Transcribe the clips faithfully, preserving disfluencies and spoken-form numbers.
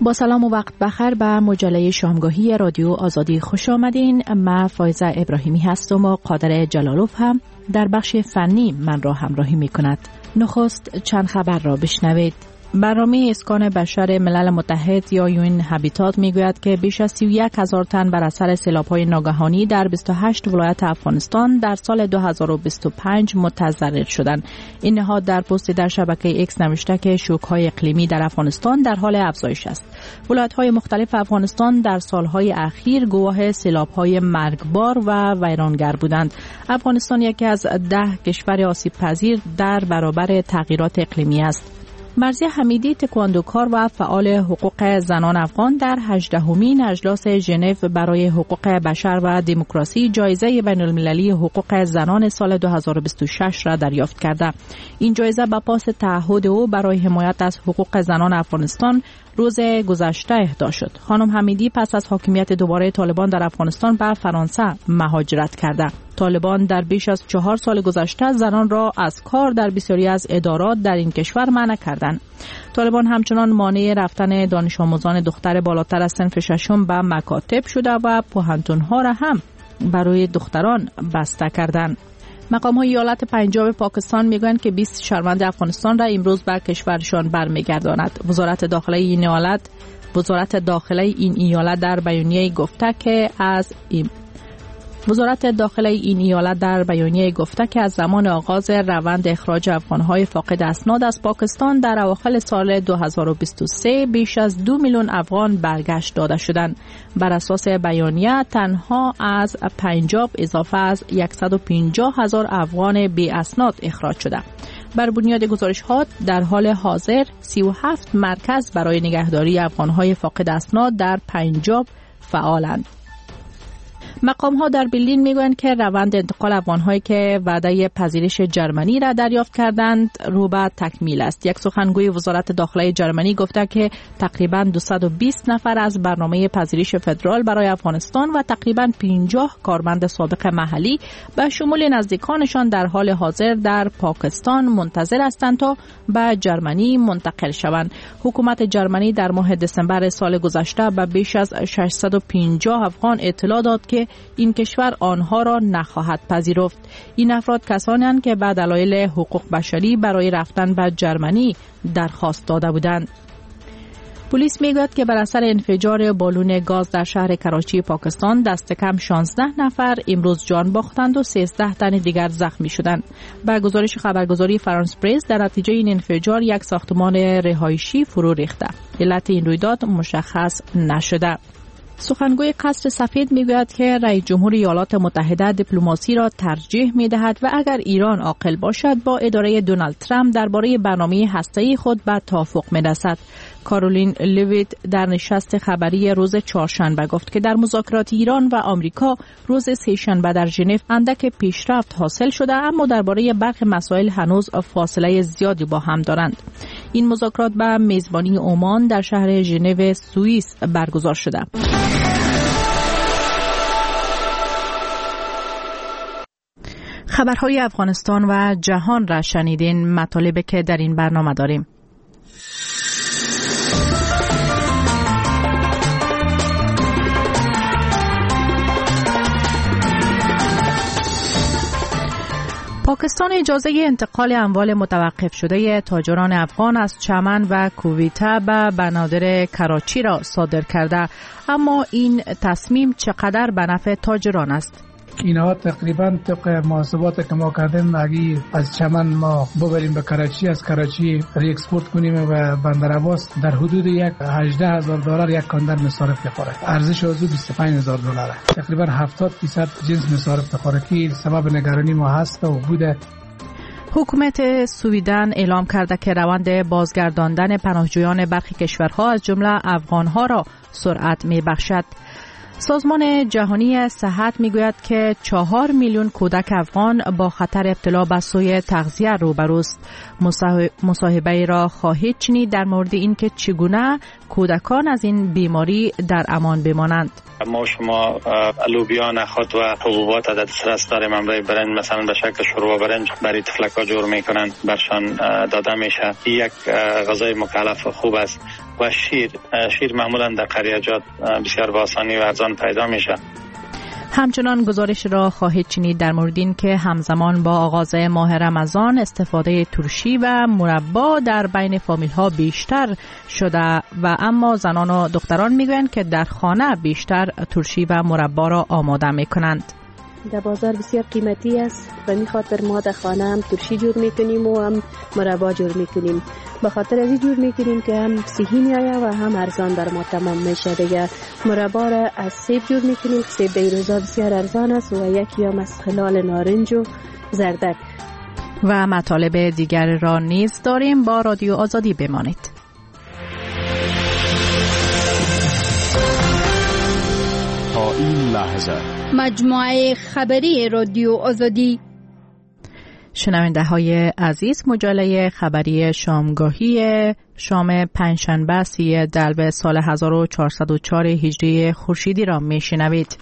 با سلام و وقت بخیر به مجله شامگاهی رادیو آزادی خوش آمدین. من فایزه ابراهیمی هستم و قادر جلالوف هم در بخش فنی من را همراهی می کند. نخست چند خبر را بشنوید. برنامه اسکان بشر ملل متحد یا یوئن هابیتات میگوید که بیش از سی و یک هزار تن بر اثر سیلاب‌های ناگهانی در بیست و هشت ولایت افغانستان در سال دو هزار و بیست و پنج متضرر شدند. این نهاد در پست در شبکه ایکس نوشته که شوک‌های اقلیمی در افغانستان در حال افزایش است. ولایت‌های مختلف افغانستان در سال‌های اخیر گواه سیلاب‌های مرگبار و ویرانگر بودند. افغانستان یکی از ده کشور آسیب‌پذیر در برابر تغییرات اقلیمی است. مرضیه حمیدی تکواندوکار و فعال حقوق زنان افغان در هجدهمین اجلاس ژنو برای حقوق بشر و دموکراسی جایزه بین‌المللی حقوق زنان سال دو هزار و بیست و شش را دریافت کرده. این جایزه به پاس تعهد او برای حمایت از حقوق زنان افغانستان روز گذشته اهدا شد. خانم حمیدی پس از حاکمیت دوباره طالبان در افغانستان به فرانسه مهاجرت کرده. طالبان در بیش از چهار سال گذشته زنان را از کار در بسیاری از ادارات در این کشور منع کردند. طالبان همچنان مانع رفتن دانش آموزان دختر بالاتر از صنف ششم به مکاتب شده و پوهنتون‌ها را هم برای دختران بسته کردند. مقام‌های ایالت پنجاب پاکستان میگویند که بیست شهروند افغانستان را امروز به کشورشان برمیگرداند. وزارت داخله این ایالت وزارت داخله این ایالت در بیانیه گفته که از این وزارت داخله این ایالت در بیانیه گفته که از زمان آغاز روند اخراج افغان‌های فاقد اسناد از پاکستان در اواخر سال دو هزار و بیست و سه بیش از دو میلیون افغان برگشت داده شدند. بر اساس بیانیه تنها از پنجاب اضافه از صد و پنجاه هزار افغان بی اسناد اخراج شده. بر بنیاد گزارش‌ها در حال حاضر سی و هفت مرکز برای نگهداری افغان‌های فاقد اسناد در پنجاب فعالند. مقام ها در برلین میگویند که روند انتقال افغان‌هایی که وعده پذیرش جرمنی را دریافت کردند رو به تکمیل است. یک سخنگوی وزارت داخله جرمنی گفته که تقریباً دویست و بیست نفر از برنامه پذیرش فدرال برای افغانستان و تقریباً پنجاه کارمند سابق محلی به شمول نزدیکانشان در حال حاضر در پاکستان منتظر هستند تا به جرمنی منتقل شوند. حکومت جرمنی در ماه دسامبر سال گذشته به بیش از ششصد و پنجاه افغان اطلاع داد که این کشور آنها را نخواهد پذیرفت. این افراد کسانی هستند که به دلایل حقوق بشری برای رفتن به جرمنی درخواست داده بودند. پلیس میگوید که بر اثر انفجار بالون گاز در شهر کراچی پاکستان دست کم شانزده نفر امروز جان باختند و سیزده تن دیگر زخمی شدند. به گزارش خبرگزاری فرانس پرس در نتیجه این انفجار یک ساختمان رهایشی فرو ریخته. علت این رویداد مشخص نشده. سخنگوی قصر سفید میگوید که رئیس جمهور ایالات متحده دیپلماسی را ترجیح میدهد و اگر ایران عاقل باشد با اداره دونالد ترامپ درباره برنامه هسته‌ای خود به توافق میرسد. کارولین لیویت در نشست خبری روز چهارشنبه گفت که در مذاکرات ایران و آمریکا روز سه‌شنبه در ژنو اندک پیشرفت حاصل شده، اما درباره برخی مسائل هنوز فاصله زیادی با هم دارند. این مذاکرات به میزبانی عمان در شهر ژنو سوئیس برگزار شده. خبرهای افغانستان و جهان را شنیدین. مطالبی که در این برنامه داریم: پاکستان اجازه انتقال اموال متوقف شده تاجران افغان از چمن و کویته به بنادر کراچی را صادر کرده، اما این تصمیم چقدر به نفع تاجران است؟ اینها تقریبا طبق محاسبات که ما کردیم اگه از چمن ما ببریم به کراچی، از کراچی ری اکسپورت کنیم و بندر عباس، در حدود یک هجده هزار دلار یک کاندر مصارف میخوره. ارزش عضو بیست و پنج هزار دلار، تقریبا هفتاد درصد جنس مصارف میخوره که سبب نگرانی ما هست و بوده. حکومت سویدن اعلام کرده که روند بازگرداندن پناهجویان برخی کشورها از جمله افغانها را سرعت میبخشد. سازمان جهانی صحت میگوید که چهار میلیون کودک افغان با خطر ابتلا به سوء تغذیه روبروست. مصاحبه را خواهید شنید در مورد اینکه چگونه کودکان از این بیماری در امان بمانند. ما شما لوبیا، نخود و حبوبات در دسترس داریم. برای برنج مثلا به شکل شوربا برنج برای طفلک‌ها جور میکنن، برشان داده میشه. یک غذای مکلف خوب است. و شیر شیر معمولا در قریجات بسیار با آسانی و ارزان پیدا میشه. همچنان گزارش را خواهید شنید در مورد این که همزمان با آغاز ماه رمضان استفاده ترشی و مربا در بین فامیل ها بیشتر شده و اما زنان و دختران میگویند که در خانه بیشتر ترشی و مربا را آماده میکنند. در بازار بسیار قیمتی است و می خاطر ما در خانه هم ترشی جور میکنیم و هم مربا جور میکنیم. به خاطر از این جور میکنیم که هم صحی می آید و هم ارزان در ما تمام میشه. دیگه مربا را از سیب جور میکنیم. سیب در روزا بسیار ارزان است و یکی هم از خلال نارنج و زردک. و مطالب دیگر را نیز داریم. با رادیو آزادی بمانید. تا این لحظه مجموعه خبری رادیو آزادی. شنونده های عزیز، مجله خبری شامگاهی شام پنجشنبه سی دلو سال هزار و چهارصد و چهار هجری خورشیدی را می شنوید.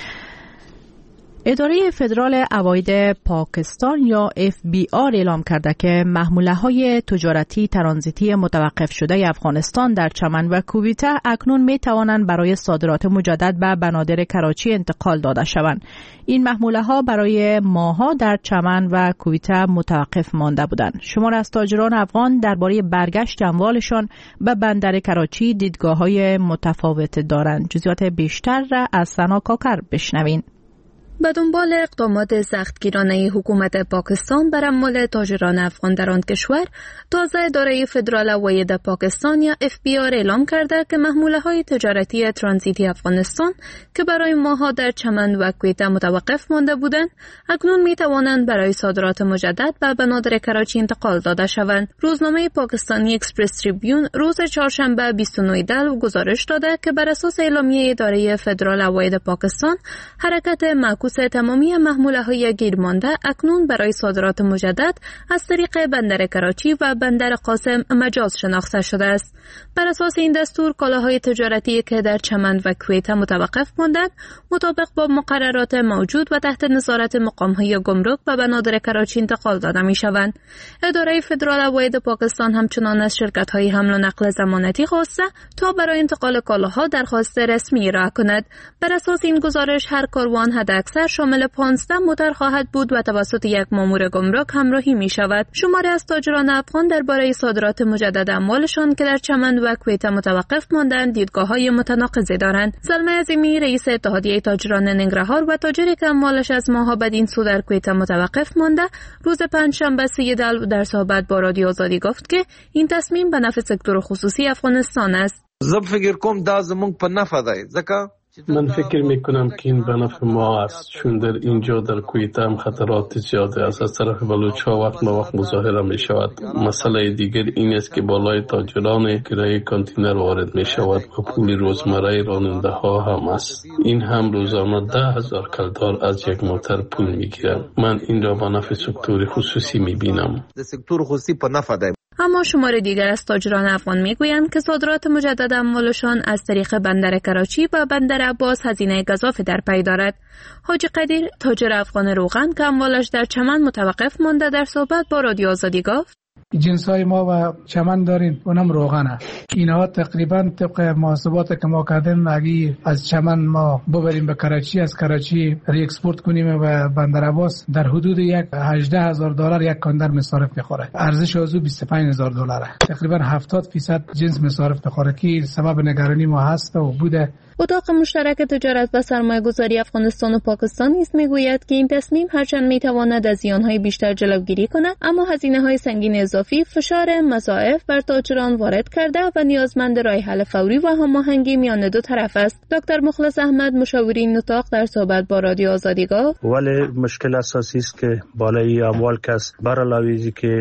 اداره فدرال عواید پاکستان یا اف بی آر اعلام کرده که محموله‌های تجارتی ترانزیتی متوقف شده افغانستان در چمن و کویته اکنون می توانند برای صادرات مجدد به بنادر کراچی انتقال داده شوند. این محموله‌ها برای ماه‌ها در چمن و کویته متوقف مانده بودند. شمار از تاجران افغان درباره برگشت اموالشان به بندر کراچی دیدگاه‌های متفاوت دارند. جزئیات بیشتر را از ثنا کاکر بشنوین. به دنبال اقدامات سختگیرانه حکومت پاکستان بر اموال تاجران افغان در آن کشور، تازه اداره فدرال عواید پاکستان یا اف بی آر اعلام کرده که محموله‌های تجارتی ترانزیتی افغانستان که برای ماه‌ها در چمن و کویته متوقف مانده بودند، اکنون می‌توانند برای صادرات مجدد به بنادر کراچی انتقال داده شوند. روزنامه پاکستانی اکسپرس تریبیون روز چهارشنبه بیست و نه دلو گزارش داده که بر اساس اعلامیه اداره فدرال عواید پاکستان، حرکت معکوس تمامی محموله‌های گیرمانده اکنون برای صادرات مجدد از طریق بندر کراچی و بندر قاسم مجاز شناخته شده است. بر اساس این دستور، کالاهای تجارتی که در چمن و کویته متوقف ماندند، مطابق با مقررات موجود و تحت نظارت مقام‌های گمرک به بنادر کراچی انتقال داده می‌شوند. اداره فدرال عواید پاکستان همچنان از شرکت‌های حمل و نقل ضمانتی خواسته تا برای انتقال کالاها درخواست رسمی ارائه کند. بر اساس این گزارش، هر کاروان حداکثر شامل پانزده موتر خواهد بود و توسط یک مامور گمرک همراهی می شود. شماری از تاجران افغان درباره صادرات مجدد اموالشان که در چمن و کویته متوقف ماندند دیدگاه‌های متناقضی دارند. سلمه عظیمی، رئیس اتحادیه تاجران ننگرهار و تاجری که اموالش از ماه‌ها بدین سو در کویته متوقف مانده، روز پنجشنبه سی دلو در صحبت با رادیو آزادی گفت که این تصمیم به نفع سکتور خصوصی افغانستان است. زه فکر کوم دا زمونږ په نفع دی، ځکه من فکر میکنم که این به نفع ما است، چون در اینجا در کویته هم خطرات زیاده است. از طرف بلوچ‌ها وقت ما وقت مظاهره می شود. مسئله دیگر این است که بالای تاجران کرایه کانتینر وارد می شود و پول روزمره راننده ها هم است. این هم روزانه ده هزار کلدار از یک موتر پول می گیرند. من این را به نفع سکتور خصوصی می بینم. سکتور خصوصی په نفع دی. اما شمار دیگر از تاجران افغان میگویند که صادرات مجدد اموالشان از طریق بندر کراچی و بندر عباس هزینه گزافی در پی دارد. حاجی قدیر، تاجر افغان روغن که اموالش در چمن متوقف مانده، در صحبت با رادیو آزادی گفت: جنسای ما و چمن داریم، اونم روغنه. اینها تقریبا طبق محاسبات که ما کردیم، اگه از چمن ما ببریم به کراچی، از کراچی ری اکسپورت کنیم و بندر عباس، در حدود یک هجده هزار دلار یک کاندر مصارف میخوره. ارزش آزو بیست و پنج هزار دلاره. تقریبا هفتاد درصد جنس مصارف میخوره که سبب نگرانی ما هست و بوده. اتاق مشترک تجارت و سرمایه‌گذاری افغانستان و پاکستان نیز میگوید که این تصمیم هرچند میتواند از زیان‌های بیشتر جلوگیری کند، اما هزینه‌های سنگین اضافی فشار مضاعف بر تاجران وارد کرده و نیازمند راه حل فوری و هماهنگی میان دو طرف است. دکتر مخلص احمد، مشاور این اتاق، در صحبت با رادیو آزادی گفت: ولی مشکل اساسی است که بالای اموال کس برعلاوه که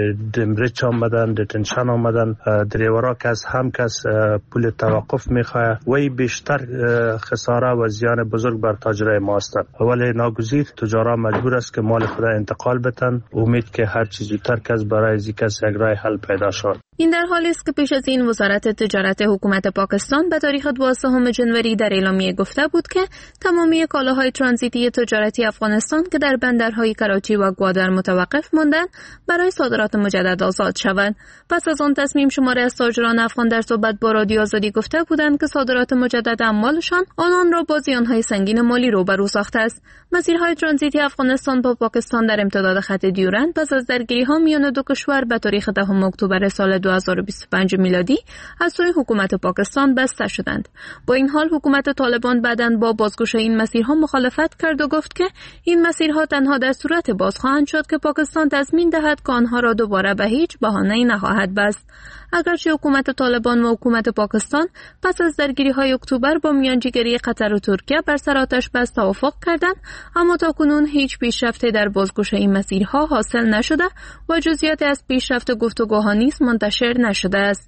دمرچ آمدن، دتنشن آمدن، دریورا کس هم کس پول توقف میخواه و بیشتر خساره و زیان بزرگ بر تاجرای ما است. ولی ناگزیر تجارا مجبور است که مال خود انتقال بتن، امید که هر چیز زودتر کس برای زی کس یک راه حل پیدا شود. این در حالی است که پیش از این وزارت تجارت حکومت پاکستان به تاریخ دوازدهم ژانویه در اعلامیه گفته بود که تمامی کالاهای ترانزیتی تجارتی افغانستان که در بندرهای کراچی و گوادر متوقف ماندند برای صادرات مجدد آزاد شوند. پس از آن تصمیم شماری از تاجران افغان در صحبت با رادیو آزادی گفته بودند که صادرات مجدد اموالشان آنان را با زیانهای سنگین مالی روبرو ساخته است. مسیرهای ترانزیتی افغانستان با پاکستان در امتداد خط دیورند پس از درگیری‌ها میان دو کشور به تاریخ دهم اکتبر سال دو هزار و بیست و پنج میلادی از سوی حکومت پاکستان بسته شدند. با این حال حکومت طالبان بعداً با بازگشایی این مسیرها مخالفت کرد و گفت که این مسیرها تنها در صورت باز خواهند شد که پاکستان تضمین دهد که آنها را دوباره به هیچ بهانه‌ای نخواهد بست. اگرچه حکومت طالبان و حکومت پاکستان پس از درگیری‌های اکتبر با میانجیگری قطر و ترکیه بر سر آتش بس توافق کردند، اما تاکنون هیچ پیشرفتی در بازگشایی این مسیرها حاصل نشده و جزئیاتی از پیشرفت گفتگوها نیز منتشر نشده است.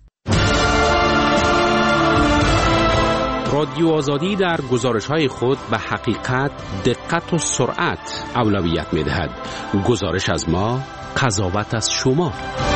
رادیو آزادی در گزارش‌های خود به حقیقت، دقت و سرعت اولویت می‌دهد. گزارش از ما، قضاوت از شما.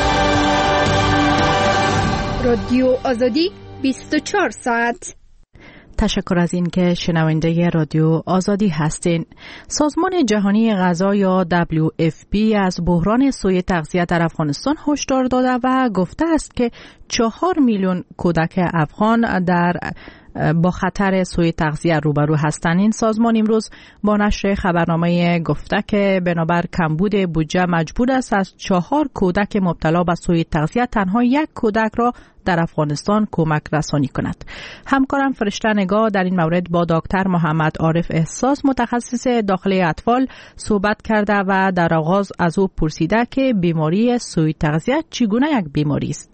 رادیو آزادی بیست و چهار ساعت. تشکر از این که شنونده رادیو آزادی هستین. سازمان جهانی غذا یا دبلیو اف پی از بحران سوء تغذیه در افغانستان هشدار داده و گفته است که چهار میلیون کودک افغان در با خطر سوء تغذیه روبرو هستند. این سازمان امروز با نشر خبرنامه گفته که بنابر کمبود بودجه مجبور است از چهار کودک مبتلا به سوء تغذیه تنها یک کودک را در افغانستان کمک رسانی کند. همکارم فرشته نگاه در این مورد با دکتر محمد عارف احساس متخصص داخلی اطفال صحبت کرده و در آغاز از او پرسیده که بیماری سوء تغذیه چگونه یک بیماری است.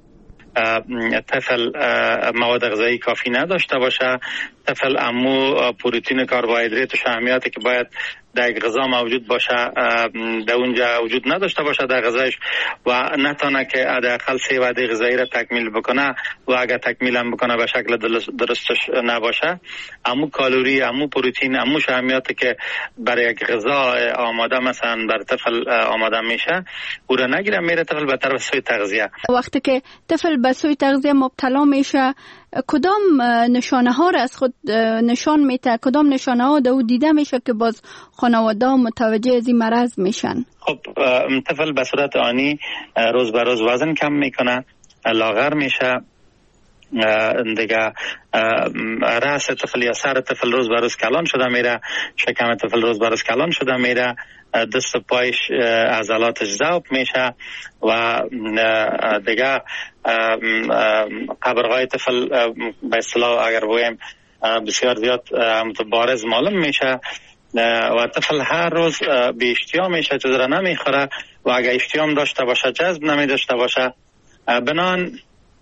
طفل مواد غذایی کافی نداشته باشه، طفل امو پروتئین، کربوهیدرات و شحمیاتی که باید در غذا موجود باشه در اونجا وجود نداشته باشه در غذایش و نتونه که حداقل سه وعده غذایی را تکمیل بکنه و اگر تکمیل هم بکنه به شکل درستش نباشه، امو کالری، امو پروتئین، امو شحمیاتی که برای یک غذا آماده مثلا بر طفل آماده میشه او را نگیره، میره طفل به طرف سوء تغذیه. وقتی که طفل به سوء تغذیه مبتلا میشه کدام نشانه ها را از خود نشان میده؟ کدام نشانه ها در او دیده میشه که باز خانواده متوجه از این مرض میشن؟ خب طفل به صورت آنی روز به روز وزن کم میکنه، لاغر میشه، دیگه رأس طفل یا سر طفل روز به روز کلان شده میره، شکم طفل روز به روز کلان شده میره، دست و پایش عضلاتش ضعف میشه و دیگه قبرهای طفل به اصطلاح اگر بگویم بسیار زیاد بارز معلوم میشه و طفل هر روز به اشتیا میشه، چیز را نمیخوره و اگر اشتیام داشته باشه جذب نمی داشته باشه، بنان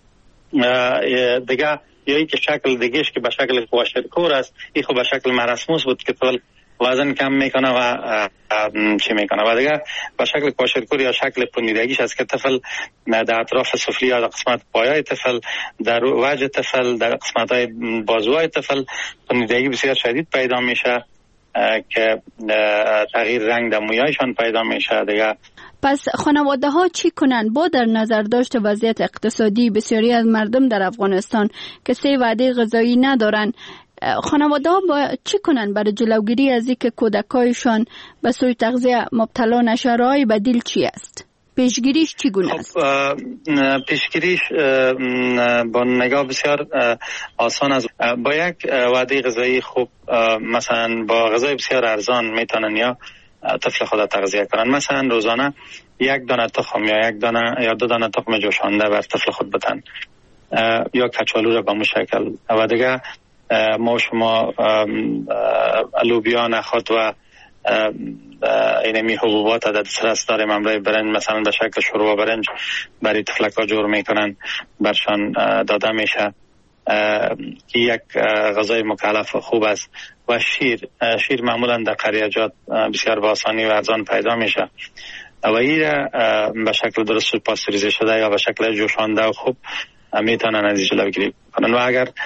دیگه یا ای که شکل دیگهش که به شکل کواشرکور است، این خب به شکل مرسموس بود که طفل وزن کم میکنه و چی میکنه و دیگه به شکل کواشرکور یا شکل پوسیدگیش است که طفل در اطراف سفلی یا در قسمت پایای طفل، در وجه طفل، در قسمت های بازوهای طفل پوسیدگی بسیار شدید پیدا میشه که تغییر رنگ در مویایشان پیدا میشه دیگه. پس خانواده ها چی کنن با در نظر داشت وضعیت اقتصادی بسیاری از مردم در افغانستان که سه وعده غذایی ندارن؟ خانواده ها با چی کنن برای جلوگیری از اینکه کودکایشان به سوء تغذیه مبتلا نشه؟ راه بدیل چی است؟ پیشگیریش چگونه است؟ خب پیشگیریش با نگاه بسیار آسان است. با یک وعده غذایی خوب مثلا با غذای بسیار ارزان میتونن یا طفل خود تغذیه کنن. مثلا روزانه یک دانه تخم یا یک دانه یا دو دانه تخم جوشانده بر طفل خود بدن یا کچالو را به مو شکل و دیگه ما شما لوبیا، نخود و اینمی حبوبات در دسترس داریم. امروی برنج مثلا به شکل شوربه برنج برای طفلکا جور میکنن، برشان داده میشه که یک غذای مکلف خوب است. و شیر شیر معمولا در قریجات بسیار با آسانی و ارزان پیدا میشه و این به شکل درست پاستوریزه شده یا به شکل جوشانده و خوب میتونن از جلوگیری کنن. و اگر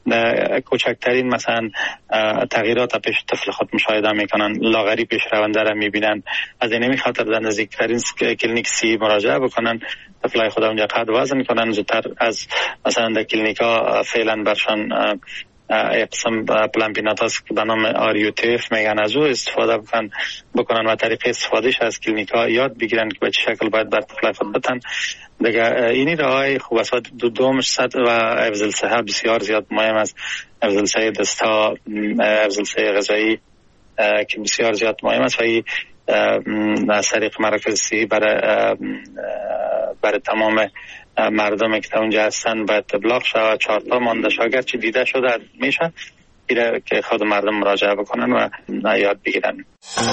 کوچکترین مثلا تغییرات پیش طفل خود مشاهده میکنن، لاغری پیش رونده را میبینن. از این خاطر در نزدیکترین کلینیک سی مراجعه بکنن، طفلای خود اونجا قد وزن کنن، زودتر از مثلا در کلینیکا فعلا برشان یک قسم پلامپینات هست که به نام آریوتیف میگن، از او استفاده بکن بکنن و طریقه استفادهش از کلینیکا یاد بگیرن که به چه شکل باید بر طفلای خود بتن. دیگه اینی راهای خوب است. دو دومش صد و حفظ الصحه بسیار زیاد مهم است. حفظ الصحه دستا، حفظ الصحه غذایی که بسیار زیاد مهم است و این از طریق مراکز صحی برای برای تمام مردم که اونجا هستن باید ابلاغ شود. چهار تا مانده شاگرد چی دیده شده میشه که خود مردم مراجعه بکنن و یاد بگیرن.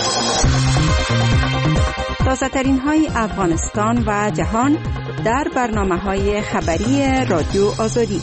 تازه ترین های افغانستان و جهان در برنامه های خبری رادیو آزادی.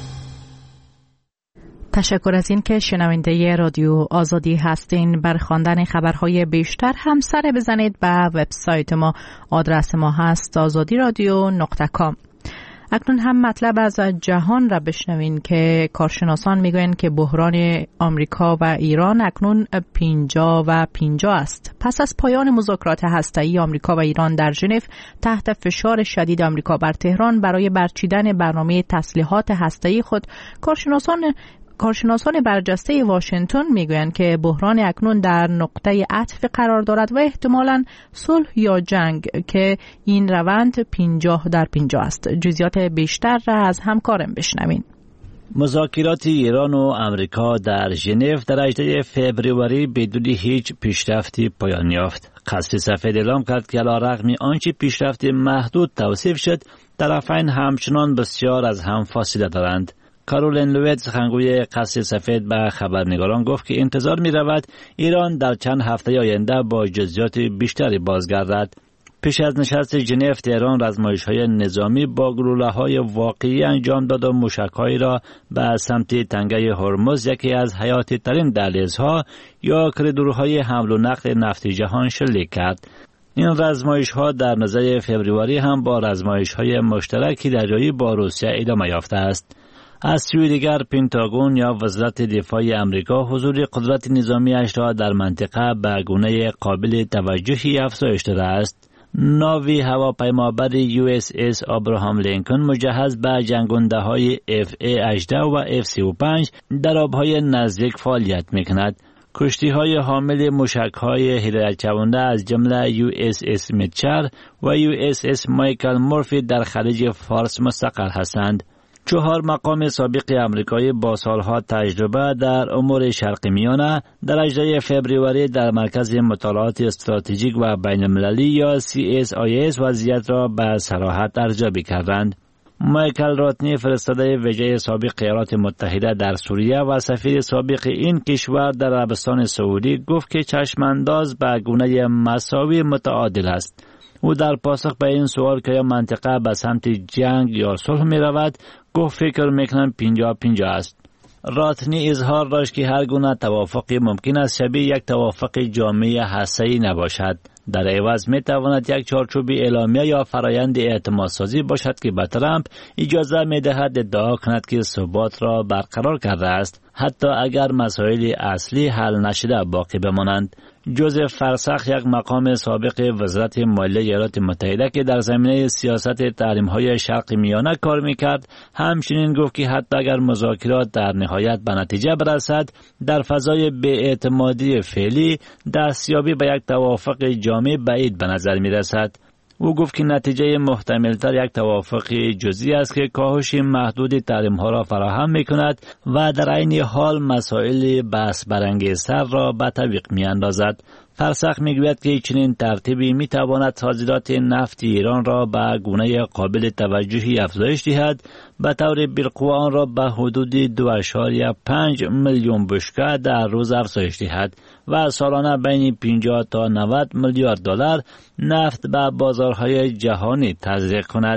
تشکر از این که شنونده رادیو آزادی هستین. بر خواندن خبرهای بیشتر هم سر بزنید به وبسایت ما. آدرس ما هست آزادی رادیو نقطه کام. اکنون هم مطلب از جهان را بشنوین که کارشناسان میگویند که بحران آمریکا و ایران اکنون پنجاه و پنجاه است. پس از پایان مذاکرات هسته‌ای آمریکا و ایران در ژنو، تحت فشار شدید آمریکا بر تهران برای برچیدن برنامه تسلیحات هسته‌ای خود، کارشناسان کارشناسان برجسته واشنگتن میگویند که بحران اکنون در نقطه عطف قرار دارد و احتمالاً صلح یا جنگ که این روند پنجاه در پنجاه است. جزئیات بیشتر را از همکارم بشنوین. مذاکرات ایران و آمریکا در ژنو در هجدهم فوریه بدون هیچ پیشرفتی پایان یافت. قصر سفید اعلام کرد که علیرغم آنچه پیشرفت محدود توصیف شد، طرفین همچنان بسیار از هم فاصله دارند. کارولین لویت، سخنگوی قصر سفید، به خبرنگاران گفت که انتظار می رود ایران در چند هفته آینده با جزئیات بیشتری بازگردد. پیش از نشست ژنو، تهران آزمایش‌های نظامی با گلوله‌های واقعی انجام داد و موشک‌هایی را به سمت تنگه هرمز، یکی از حیاتی ترین دهلیزها یا کریدورهای حمل و نقل نفتی جهان، شلیک کرد. این آزمایش‌ها در نظر فوریه هم با آزمایش‌های مشترک دریایی با روسیه ادامه یافته است. از سوی دیگر، پنتاگون یا وزارت دفاع آمریکا حضور قدرت نظامی‌اش را در منطقه به گونه قابل توجهی افزایش داده است. ناوی هواپیمابر یو اس اس ابراهام لینکن مجهز به جنگنده‌های اف ای هجده و اف سی و پنج در آب‌های نزدیک فعالیت می‌کند. کشتی‌های حامل موشک‌های هدایت شونده از جمله یو اس اس میتچر و یو اس اس مایکل مورفی در خلیج فارس مستقر هستند. چهار مقام سابق آمریکایی با سالها تجربه در امور شرق میانه در هجدهم فوریه در مرکز مطالعات استراتژیک و بین المللی یا سی اس آی اس وضعیت را به صراحت ارزیابی کردند. مایکل راتنی، فرستاده ویژه سابق ایالات متحده در سوریه و سفیر سابق این کشور در عربستان سعودی، گفت که چشمانداز به گونه مساوی متعادل است. او در پاسخ به این سوال که یا منطقه به سمت جنگ یا صلح می رود، گفت فکر میکنم پنجاه پنجاه است. راتنی اظهار داشت که هر گونه توافقی ممکن است شبیه یک توافق جامع هسته‌ای نباشد. در عوض می تواند یک چارچوب اعلامیه یا فرایند اعتمادسازی باشد که به ترامپ اجازه می دهد ادعا کند که ثبات را برقرار کرده است، حتی اگر مسائل اصلی حل نشده باقی بمانند. جوزف فرسخ، یک مقام سابق وزارت مالیه ایالات متحده که در زمینه سیاست تحریم‌های شرق میانه کار می‌کرد، همچنین گفت که حتی اگر مذاکرات در نهایت به نتیجه برسد، در فضای بی‌اعتمادی فعلی دستیابی به یک توافق جامع بعید به نظر می‌رسد. او گفت که نتیجه محتملتر یک توافق جزئی است که کاهش محدود تحریم‌ها را فراهم می‌کند و در عین حال مسائل بحث برانگیزتر را به تعویق می‌اندازد. فرسخ میگوید که چنین ترتیبی میتواند صادرات نفت ایران را به گونه قابل توجهی افزایش دهد، به طور بالقوه آن را به حدود دو اشاریه پنج میلیون بشکه در روز افزایش دهد و سالانه بین پنجاه تا نود میلیارد دلار نفت به بازارهای جهانی تزریق کند.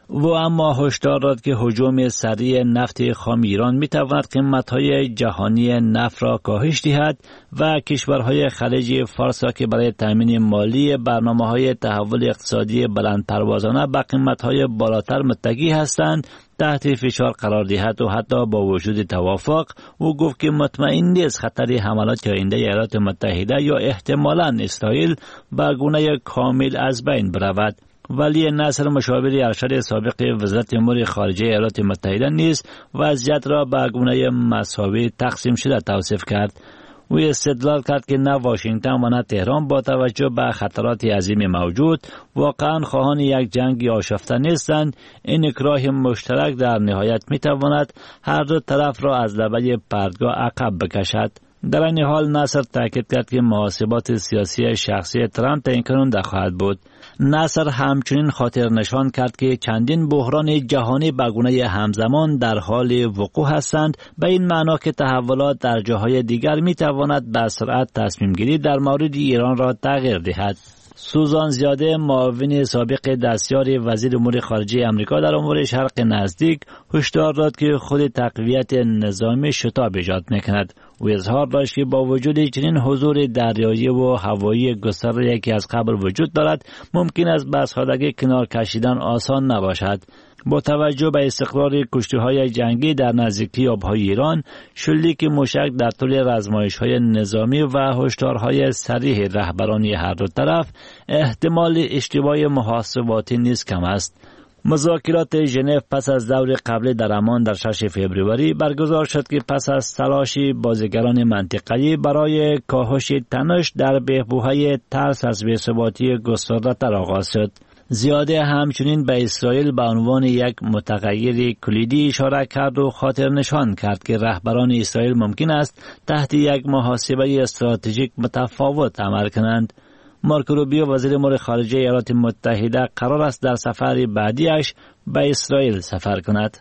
و اما هشدار داد که هجوم سریع نفت خام ایران میتواند قیمت‌های جهانی نفت را کاهش دهد و کشورهای خلیج فارس را که برای تامین مالی برنامه‌های تحول اقتصادی بلند پروازانه به قیمت‌های بالاتر متکی هستند تحت فشار قرار دهد و حتی با وجود توافق او گفت که مطمئن نیست خطر حملات آینده ایالات متحده یا احتمالاً اسرائیل به گونه کامل از بین برود. ولی نصر مشاور ارشد سابق وزارت امور خارجه ایالات متحده نیز وضعیت را به گونه مساوی تقسیم شده توصیف کرد. او استدلال کرد که نه واشنگتن و نه تهران با توجه به خطرات عظیم موجود واقعا خواهان یک جنگ آشفته نیستند. این اکراه مشترک در نهایت می تواند هر دو طرف را از لبه پرتگاه عقب بکشد. در این حال نصر تاکید کرد که محاسبات سیاسی شخصی ترامپ تعیین کننده خواهد بود. نصر همچنین خاطر نشان کرد که چندین بحران جهانی به گونه همزمان در حال وقوع هستند، به این معنا که تحولات در جاهای دیگر می تواند به سرعت تصمیم گیری در مورد ایران را تغییر دهد. سوزان زیاده معاون سابق دستیار وزیر امور خارجه آمریکا در امور شرق نزدیک هشدار داد که خود تقویت نظامی شتاب ایجاد می‌کند. او اظهار داشت که با وجود چنین حضور دریایی و هوایی گسترده که از قبل وجود دارد ممکن است به سادگی کنار کشیدن آسان نباشد. با توجه به استقرار کشتی‌های جنگی در نزدیکی آب‌های ایران، شلیک موشک در طول آزمایش‌های نظامی و هشدارهای صریح رهبرانی هر دو طرف، احتمال اشتباه محاسباتی نیز کم است. مذاکرات ژنو پس از دور قبلی در عمان در ششم فوریه برگزار شد که پس از تلاش بازیگران منطقه‌ای برای کاهش تنش در بحبوحه ترس از بی‌ثباتی گسترده‌تر آغاز شد. زیاده همچنین به اسرائیل به عنوان یک متغیر کلیدی اشاره کرد و خاطر نشان کرد که رهبران اسرائیل ممکن است تحت یک محاسبه استراتژیک متفاوت عمل کنند. مارکو روبیو وزیر امور خارجه ایالات متحده قرار است در سفر بعدیش به اسرائیل سفر کند.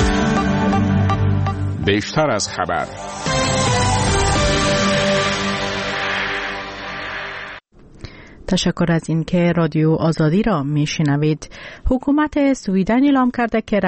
بیشتر از خبر. تشکر از اینکه رادیو آزادی را میشنوید. حکومت سویدن اعلام کرده که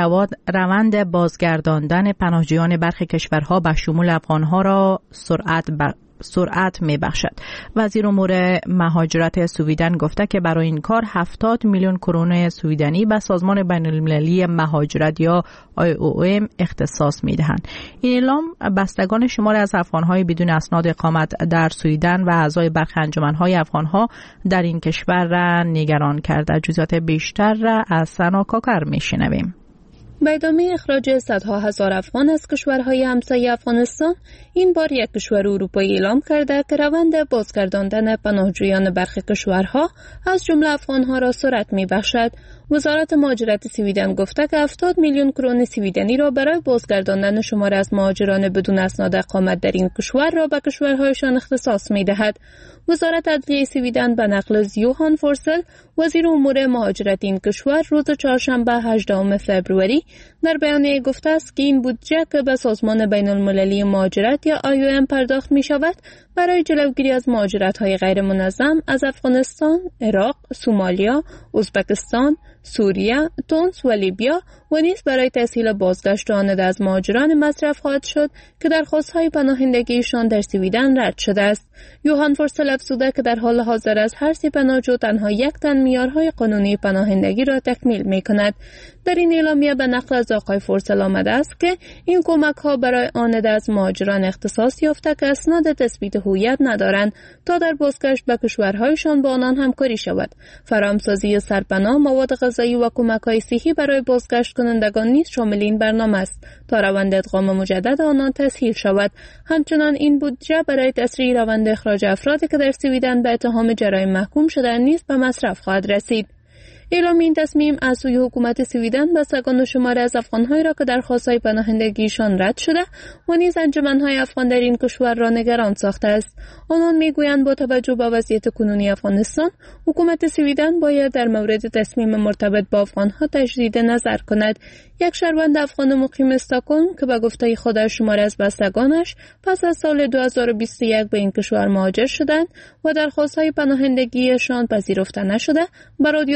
روند بازگرداندن پناهجویان برخی کشورها به شمول افغانها را سرعت بر سرعت می بخشد. وزیر امور مهاجرت سویدن گفته که برای این کار هفتاد میلیون کرون سویدنی به سازمان بین المللی مهاجرت یا آی او ام اختصاص می دهند. این اعلام بستگان شماری از افغانهای بدون اسناد اقامت در سویدن و اعضای برخی انجمنهای افغانها در این کشور را نگران کرده. جزئیات بیشتر را از سنا کاکر می شنویم. به ادامه اخراج صدها هزار افغان از کشورهای همسایه افغانستان، این بار یک کشور اروپایی اعلام کرده که روند بازگرداندن پناهجویان برخی کشورها از جمله افغانها را سرعت می‌بخشد. وزارت مهاجرت سویدن گفته که هفتاد میلیون کرون سویدنی را برای بازگرداندن شمار از مهاجران بدون اسناد اقامت در این کشور را به کشورهایشان اختصاص می‌دهد. وزارت عدلیه سویدن به نقل از یوهان فورسل وزیر امور مهاجرت این کشور روز چهارشنبه هجدهم فوریه در بیانیه گفته است که این بودجه که به سازمان بین المللی مهاجرت یا آی او ام پرداخت می شود برای جلوگیری از مهاجرت‌های غیر منظم از افغانستان، عراق، سومالیا، ازبکستان، سوریه، تونس و لیبیا و نیز برای تسهیل بازگشت آمده از مهاجران مصرف خواهد شد که درخواست‌های پناهندگیشان در سویدن رد شده است. یوهان فورسل افزوده که در حال حاضر از هر سی پناهجو تنها یک تن معیارهای قانونی پناهندگی را تکمیل می‌کند. در این اعلامیه به نقل از آقای فورسل آمده است که این کمک‌ها برای آمده از مهاجران اختصاص یافته که اسناد تثبیت هویت ندارند تا در بازگشت به کشورهایشان با آنان همکاری شود. فراهمسازی سرپناه، مواد غذایی و کمک‌های صحی برای بازگشت کنندگان نیز شامل این برنامه است تا روند ادغام مجدد آنان تسهیل شود. همچنان این بودجه برای تسریع روند اخراج افرادی که در سویدن به اتهام جرایم محکوم شدند نیز به مصرف خواهد رسید. اعلام این تصمیم از سوی حکومت سویدن بستگان شماری از افغان‌هایی را که درخواست‌های پناهندگیشان رد شده و نیز انجمن‌های افغان در این کشور را نگران ساخته است. آنان می‌گویند با توجه به وضعیت کنونی افغانستان، حکومت سویدن باید در مورد تصمیم مرتبط با افغان‌ها تجدید نظر کند. یک شهروند افغان مقیم استکهلم که به گفته خودش شماری از بستگانش پس از سال دو هزار و بیست و یک به این کشور مهاجر شدند و درخواست‌های پناهندگیشان پذیرفته نشده، به رادیو آزادی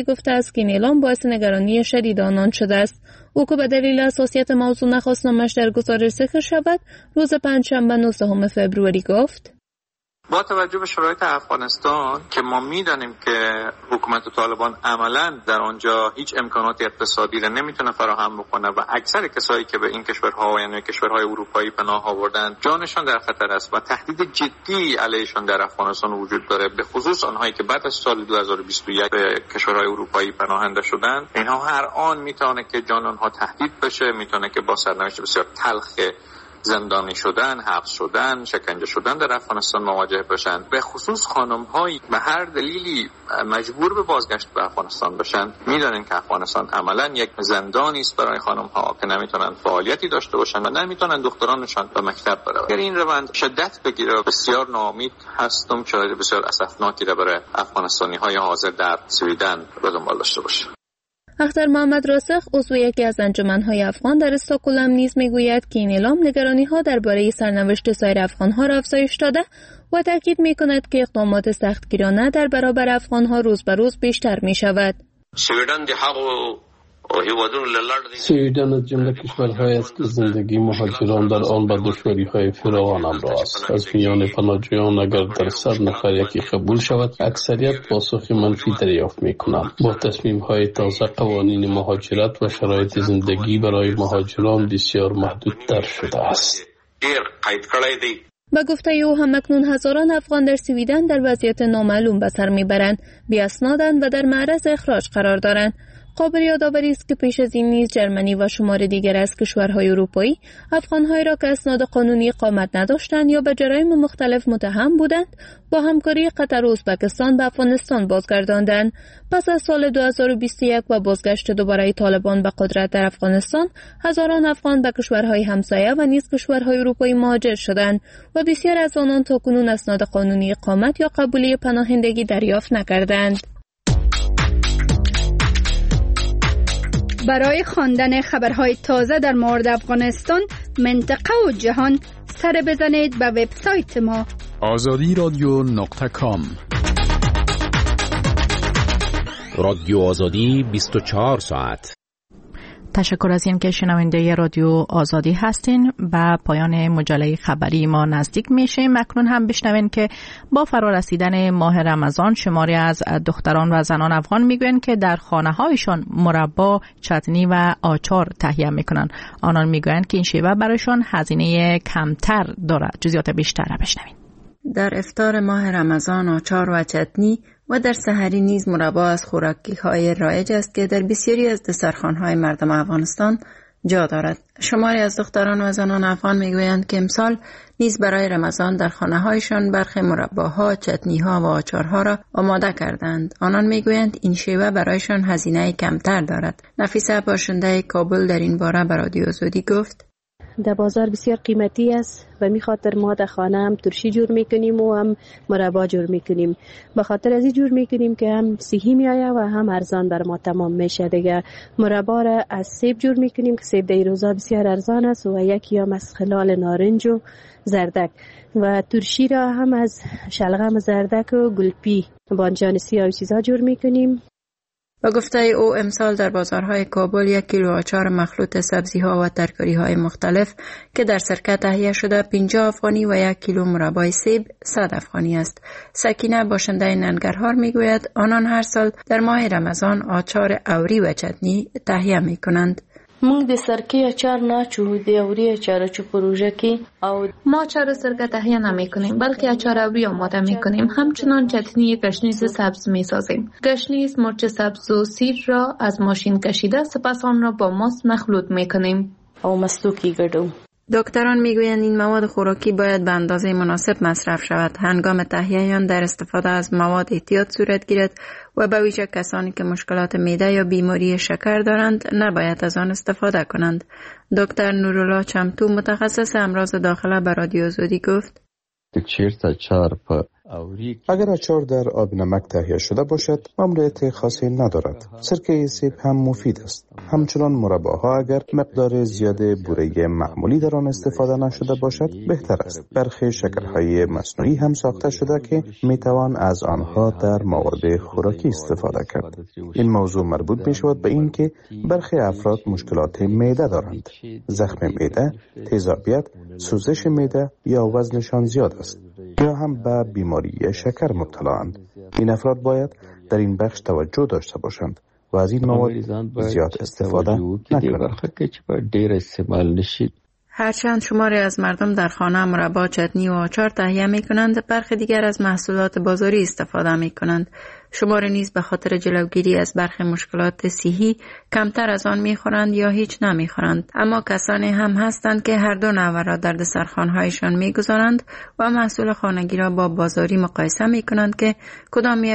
گفته است که این اعلام باعث نگرانی شدید آنان شده است. او که به دلیل حساسیت موضوع نخواست نامش در گزارش ذکر شود، روز پنجشنبه نوزدهم فوریه گفت: با توجه به شرایط افغانستان که ما میدانیم که حکومت طالبان عملاً در آنجا هیچ امکانات اقتصادی را نمیتونه فراهم بکنه و اکثر کسایی که به این کشورها یعنی کشورهای اروپایی پناه آوردن جانشان در خطر است و تهدید جدی علیشان در افغانستان وجود داره، به خصوص آنهایی که بعد از سال دو هزار و بیست و یک به کشورهای اروپایی پناهنده شدن. اینها هر آن میتونه که جان آنها تهدید بشه، میتونه که با سرنوشت بسیار تلخ زندانی شدن، حبس شدن، شکنجه شدن در افغانستان مواجه بشن. به خصوص خانم‌هایی به هر دلیلی مجبور به بازگشت به افغانستان بشن. میدونن که افغانستان عملاً یک زندانی است برای خانم‌ها که نمیتونن فعالیتی داشته باشن و نمیتونن دخترانشان به مکتب برن. اگر این روند شدت بگیره بسیار ناامید هستم که بسیار اسفناکی را برای افغانستانی‌های حاضر در سویدن به دنبال داشته باشه. اختر محمد راسخ عضو یکی از انجمن‌های افغان در استکهلم نیز میگوید که این اعلام نگرانی‌ها درباره سرنوشت سایر افغان‌ها را افزایش داده و تاکید می‌کند که اقدامات سختگیرانه در برابر افغان‌ها روز به روز بیشتر می‌شود. سویدن د هغو سویدن از جمله کشورهایی است که زندگی مهاجران در آن به دشواری‌های فراوان همراه است. از میان پناهجویان اگر در صد نفر یکی قبول شود، اکثریت پاسخ منفی دریافت می‌کنند. با تصمیم‌های تازه قوانین مهاجرت و شرایط زندگی برای مهاجران بسیار محدودتر شده است. با گفته او هم اکنون هزاران افغان در سویدن در وضعیت نامعلوم به سر میبرند، بی اسنادند و در معرض اخراج قرار دارند. قابل یادآوری است که پیش از این نیز جرمنی و شمار دیگر از کشورهای اروپایی افغان‌هایی را که اسناد قانونی اقامت نداشتند یا به جرایم مختلف متهم بودند با همکاری قطر و ازبکستان به افغانستان بازگرداندند. پس از سال دو هزار و بیست و یک و بازگشت دوباره طالبان به قدرت در افغانستان، هزاران افغان به کشورهای همسایه و نیز کشورهای اروپایی مهاجر شدند و بسیار از آنان تاکنون اسناد قانونی اقامت یا قبولی پناهندگی دریافت نکردند. برای خواندن خبرهای تازه در مورد افغانستان، منطقه و جهان سر بزنید به وبسایت ما آزادی رادیو نقطه کام. رادیو آزادی بیست و چهار ساعت. تشکر از این که شنونده رادیو آزادی هستین. به پایان مجله خبری ما نزدیک میشیم. اکنون هم بشنوین که با فرارسیدن ماه رمضان شماری از دختران و زنان افغان میگوین که در خانه هایشان مربا، چتنی و آچار تهیه میکنن. آنان میگوین که این شیوه برایشان هزینه کمتر داره. جزئیات بیشتر را بشنوین. در افطار ماه رمضان آچار و چتنی و در سحری نیز مربا از خوراکی‌های رایج است که در بسیاری از دسترخوان‌های مردم افغانستان جا دارد. شماری از دختران و زنان افغان میگویند که امسال نیز برای رمضان در خانه‌هایشان برخی مرباها، چتنی‌ها و آچارها را آماده کردند. آنان میگویند این شیوه برایشان هزینه کمتر دارد. نفیسه باشنده کابل در این باره به رادیو آزادی گفت: در بازار بسیار قیمتی است و می خاطر ما در خانه هم ترشی جور میکنیم و هم مربا جور میکنیم. به خاطر از این جور میکنیم که هم صحی می آید و هم ارزان بر ما تمام میشه. دیگه مربا را از سیب جور میکنیم که سیب در روزا بسیار ارزان است و یکی هم از خلال نارنج و زردک و ترشی را هم از شلغم زردک و گلپی بانجان سیاه و چیزا جور میکنیم. با گفته او امسال در بازارهای کابل یک کیلو آچار مخلوط سبزی‌ها و ترکاری‌های مختلف که در سرکه تهیه شده پنجاه افغانی و یک کیلو مربای سیب صد افغانی است. سکینه باشنده ننگرهار میگوید آنان هر سال در ماه رمضان آچار اوری و چتنی تهیه میکنند. موږ د سرکې اچار نه چو د اوري اچار چو پروژه کې او ما اچار سرکه تهیه نمیکنیم بلکه اچار اوری آماده میکنیم. همچنان چتنی گشنیز سبز میسازیم. گشنیز مرچ سبز و سیر را از ماشین کشیده سپس آن را با ماست مخلوط میکنیم او مستو کې ګډو. دکتران میگویند این مواد خوراکی باید به اندازه مناسب مصرف شود. هنگام تهیه آن در استفاده از مواد احتیاط صورت گیرد و به ویژه کسانی که مشکلات معده یا بیماری شکر دارند نباید از آن استفاده کنند. دکتر نورالله چمتو متخصص امراض داخله به رادیو آزادی گفت: چیرته چار په اوری اگر اچار در آب نمک تهیه شده باشد ممنوعیت خاصی ندارد. سرکه سیب هم مفید است. همچنان مرباها اگر مقدار زیاد بوره معمولی در آن استفاده نشده باشد بهتر است. برخی شکرهای مصنوعی هم ساخته شده که میتوان از آنها در مواد خوراکی استفاده کرد. این موضوع مربوط می شود به این که برخی افراد مشکلات معده دارند. زخم معده، تیزابیت، سوزش معده یا وزنشان زیاد است یا هم به بیماری شکر مبتلااند. این افراد باید در این بخش توجه داشته باشند و از این مواد زیاد استفاده نکنند. هرچند شماری از مردم در خانه مربا، چتنی و آچار تهیه می کنند، برخی دیگر از محصولات بازاری استفاده می کنند. شماری نیز به خاطر جلوگیری از برخی مشکلات صحی کمتر از آن می خورند یا هیچ نمی خورند. اما کسانی هم هستند که هر دو نوع را در دسترخوان‌هایشان می گذارند و محصول خانگی را با بازاری مقایسه می کنند که کدام